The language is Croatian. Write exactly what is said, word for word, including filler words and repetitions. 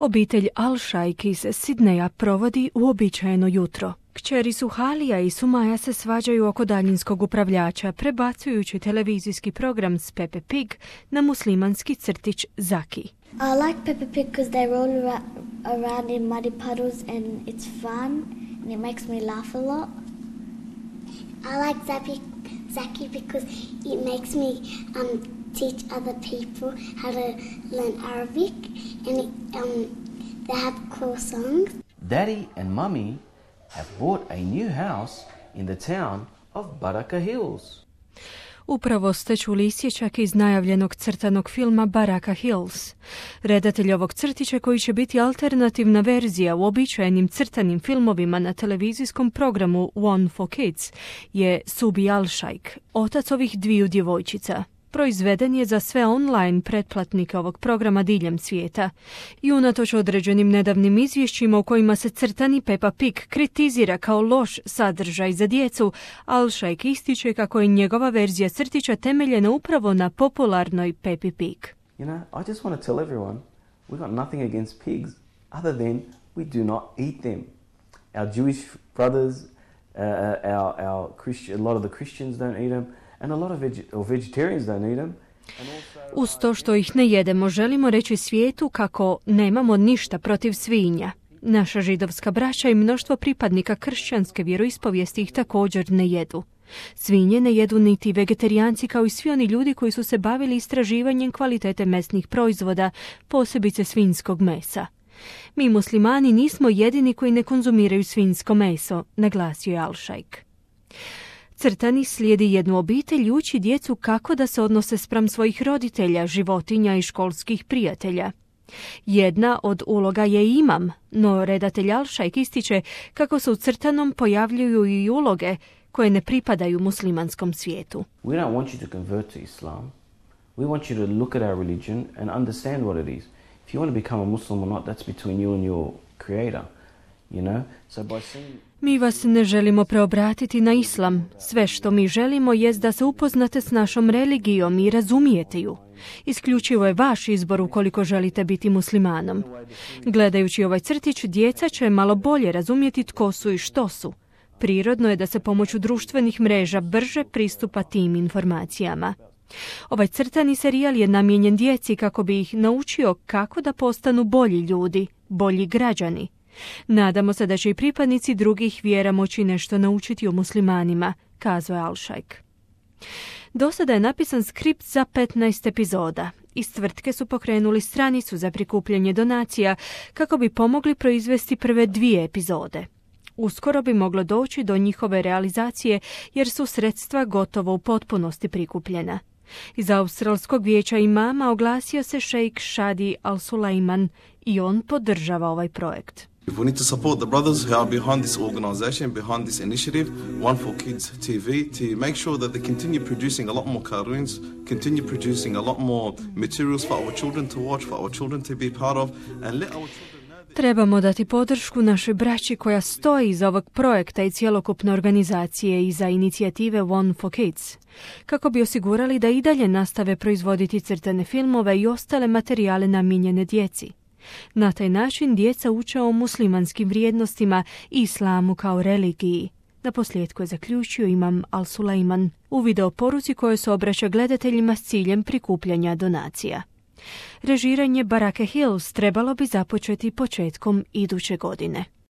Obitelj Al-Shaikh iz Sidneja provodi uobičajeno jutro. Kćeri su Halija i Sumaja se svađaju oko daljinskog upravljača, prebacujući televizijski program s Peppa Pig na muslimanski crtić Zaki. I like Peppa Pig because they roll ara- around in muddy puddles and it's fun and it makes me laugh a lot. I like Zaki, Zaki because it makes me um, teach other people how to learn Arabic and it, um, they have cool songs. Daddy and Mummy have bought a new house in the town of Baraka Hills. Upravo ste čuli isječak iz najavljenog crtanog filma Baraka Hills. Redatelj ovog crtića, koji će biti alternativna verzija uobičajenim crtanim filmovima na televizijskom programu One for Kids, je Subi Al-Shaikh, otac ovih dviju djevojčica. Proizveden je za sve online pretplatnike ovog programa diljem svijeta. I unatoč određenim nedavnim izvješćima u kojima se crtani Peppa Pig kritizira kao loš sadržaj za djecu, Al-Shaikh ističe kako je njegova verzija crtića temeljena upravo na popularnoj Peppi Pig. You know, I just want to tell everyone, we've got nothing against pigs other than we do not eat them. Our Jewish brothers, uh, our, our Christian, a lot of the Christians don't eat them. And a lot of veg- or vegetarians don't eat them. Uz to što ih ne jedemo, želimo reći svijetu kako nemamo ništa protiv svinja. Naša židovska braća i mnoštvo pripadnika kršćanske vjeroispovijesti ih također ne jedu. Svinje ne jedu niti vegetarijanci, kao i svi oni ljudi koji su se bavili istraživanjem kvalitete mesnih proizvoda, posebice svinjskog mesa. Mi muslimani nismo jedini koji ne konzumiraju svinjsko meso, naglasio je Al-Shaikh. Crtani slijedi jednu obitelj i uči djecu kako da se odnose spram svojih roditelja, životinja i školskih prijatelja. Jedna od uloga je imam, no redatelj Al-Shaikh ističe kako se u crtanom pojavljuju i uloge koje ne pripadaju muslimanskom svijetu. We don't want you to convert to Islam. We want you to look at our religion and understand what it is. If you want to become a Muslim or not, that's between you and your creator. You know? So by seeing... Mi vas ne želimo preobratiti na islam. Sve što mi želimo jest da se upoznate s našom religijom i razumijete ju. Isključivo je vaš izbor ukoliko želite biti muslimanom. Gledajući ovaj crtić, djeca će malo bolje razumjeti tko su i što su. Prirodno je da se pomoću društvenih mreža brže pristupa tim informacijama. Ovaj crtani serijal je namijenjen djeci kako bi ih naučio kako da postanu bolji ljudi, bolji građani. Nadamo se da će i pripadnici drugih vjera moći nešto naučiti o muslimanima, kazao je Al-Shaikh. Do sada je napisan skript za petnaest epizoda. Iz tvrtke su pokrenuli stranicu za prikupljanje donacija kako bi pomogli proizvesti prve dvije epizode. Uskoro bi moglo doći do njihove realizacije jer su sredstva gotovo u potpunosti prikupljena. Iz Australskog vijeća imama oglasio se šejk Shadi Al-Sulaiman i on podržava ovaj projekt. We need to support the brothers who are behind this organization, behind this initiative, One for Kids T V, to make sure that they continue producing a lot more cartoons, continue producing a lot more materials for our children to watch, for our children to be part of, and let our children know that... Trebamo dati podršku našoj braći koja stoji iza ovog projekta i cjelokupne organizacije i za inicijative One for Kids, kako bi osigurali da i dalje nastave proizvoditi crtane filmove i ostale materijale namijenjene djeci. Na taj način djeca uče o muslimanskim vrijednostima i islamu kao religiji. Naposljetku je zaključio imam Al-Sulaiman u video poruci koje se obraća gledateljima s ciljem prikupljanja donacija. Režiranje Baraka Hills trebalo bi započeti početkom iduće godine.